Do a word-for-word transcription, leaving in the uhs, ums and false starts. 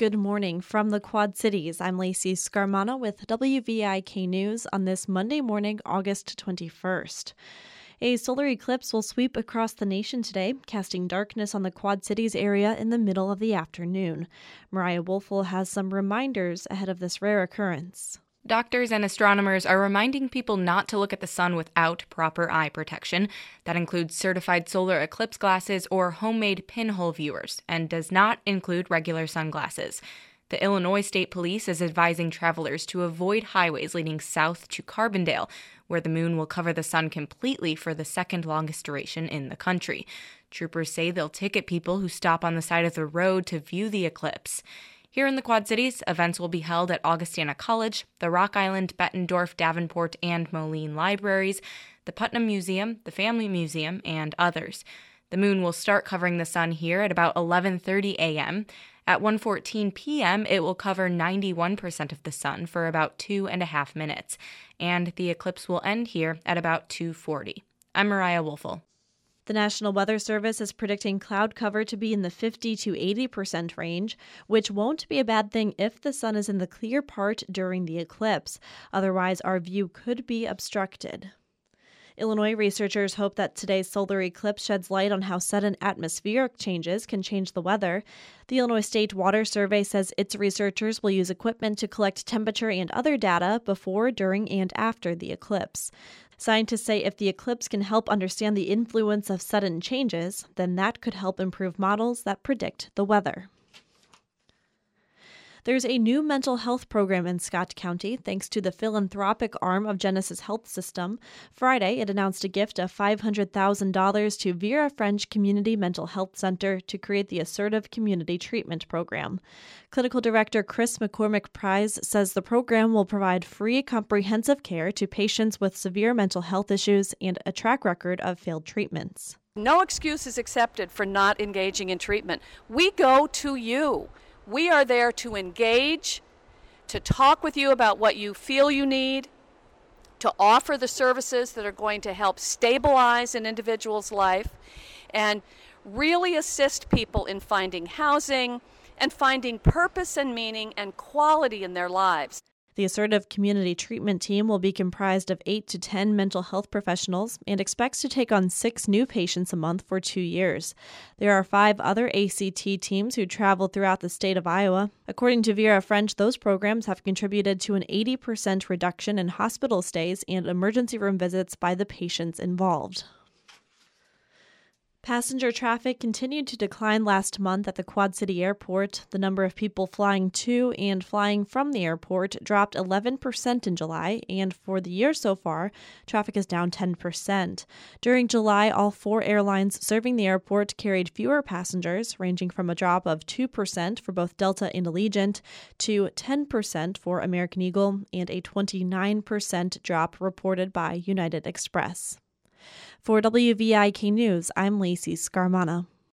Good morning from the Quad Cities. I'm Lacey Scarmana with W V I K News on this Monday morning, August twenty-first. A solar eclipse will sweep across the nation today, casting darkness on the Quad Cities area in the middle of the afternoon. Mariah Wolfel has some reminders ahead of this rare occurrence. Doctors and astronomers are reminding people not to look at the sun without proper eye protection. That includes certified solar eclipse glasses or homemade pinhole viewers, and does not include regular sunglasses. The Illinois State Police is advising travelers to avoid highways leading south to Carbondale, where the moon will cover the sun completely for the second longest duration in the country. Troopers say they'll ticket people who stop on the side of the road to view the eclipse. Here in the Quad Cities, events will be held at Augustana College, the Rock Island, Bettendorf, Davenport, and Moline libraries, the Putnam Museum, the Family Museum, and others. The moon will start covering the sun here at about eleven thirty a.m. At one fourteen p.m., it will cover ninety-one percent of the sun for about two and a half minutes, and the eclipse will end here at about two forty. I'm Mariah Wolfel. The National Weather Service is predicting cloud cover to be in the fifty to eighty percent range, which won't be a bad thing if the sun is in the clear part during the eclipse. Otherwise, our view could be obstructed. Illinois researchers hope that today's solar eclipse sheds light on how sudden atmospheric changes can change the weather. The Illinois State Water Survey says its researchers will use equipment to collect temperature and other data before, during, and after the eclipse. Scientists say if the eclipse can help understand the influence of sudden changes, then that could help improve models that predict the weather. There's a new mental health program in Scott County thanks to the philanthropic arm of Genesis Health System. Friday, it announced a gift of five hundred thousand dollars to Vera French Community Mental Health Center to create the Assertive Community Treatment Program. Clinical Director Chris McCormick Prize says the program will provide free comprehensive care to patients with severe mental health issues and a track record of failed treatments. No excuse is accepted for not engaging in treatment. We go to you. We are there to engage, to talk with you about what you feel you need, to offer the services that are going to help stabilize an individual's life, and really assist people in finding housing and finding purpose and meaning and quality in their lives. The Assertive Community Treatment Team will be comprised of eight to ten mental health professionals and expects to take on six new patients a month for two years. There are five other A C T teams who travel throughout the state of Iowa. According to Vera French, those programs have contributed to an eighty percent reduction in hospital stays and emergency room visits by the patients involved. Passenger traffic continued to decline last month at the Quad City Airport. The number of people flying to and flying from the airport dropped eleven percent in July, and for the year so far, traffic is down ten percent. During July, all four airlines serving the airport carried fewer passengers, ranging from a drop of two percent for both Delta and Allegiant to ten percent for American Eagle, and a twenty-nine percent drop reported by United Express. For W V I K News, I'm Lacey Scarmana.